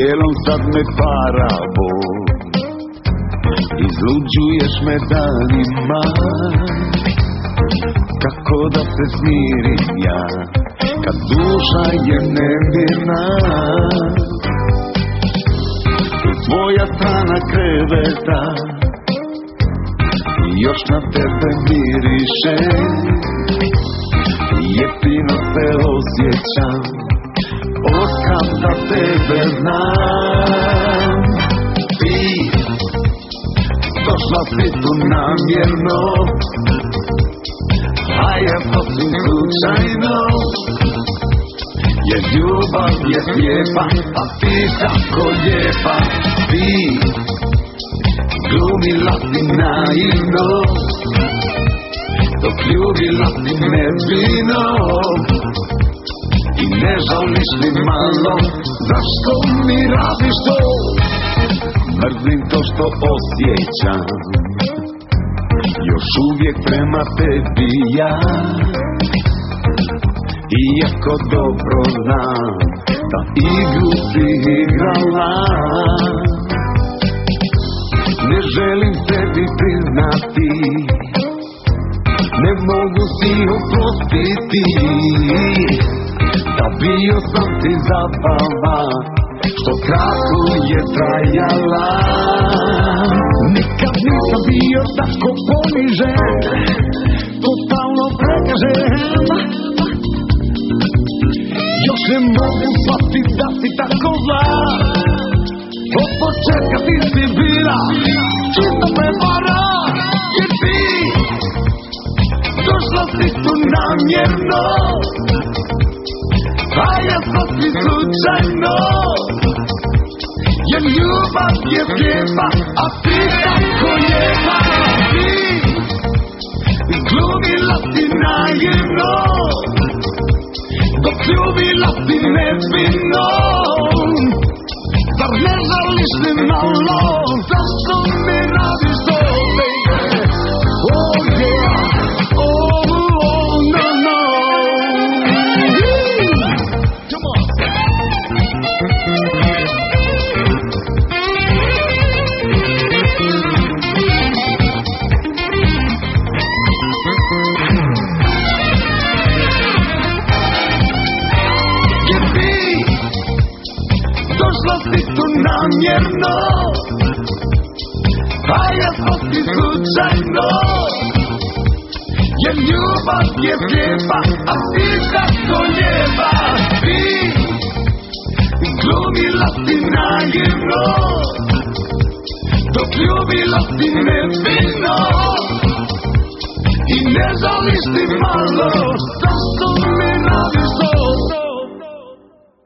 Dijelom sad me para bol, izluđuješ me danima. Kako da se smirim ja, kad duša je nemirna. Tvoja strana kreveta još na tebe miriše. Jeftino se osjećam od kada tebe znam. Ti došla si tu namjerno, a ja sasvim slučajno. Jer ljubav je slijepa, a ti tako lijepa. Ti glumila si naivno, dok ljubila si nevino. I ne žališ ni malo, zašto mi radiš to? Mrzim to što osjećam, još uvijek prema tebi ja. Iako dobro znam da igru si igrala, ne želim sebi priznati, ne mogu si oprostiti, da bio sam ti zabava što kratko je trajala. Nikad nisam bio tako ponižen, totalno prekažen. Još ne mogu shvatiti da si tako zla, od početka ti si bila čista prevara. Jer ti došla si tu namjerno, a ja sasvim slučajno. Jer ljubav je slijepa, a ti tako lijepa. Ti glumila si naivno, dok ljubila si nevino. Zar ne žališ ni malo, zašto mi radiš to, baby? Oh yeah, oh, oh, no, no. Come on. Došla si tu namjerno, a ja sasvim slučajno. Jer ljubav je slijepa, a ti tako lijepa. Ti glumila si naivno, dok ljubila si nevino. I ne žališ ni malo.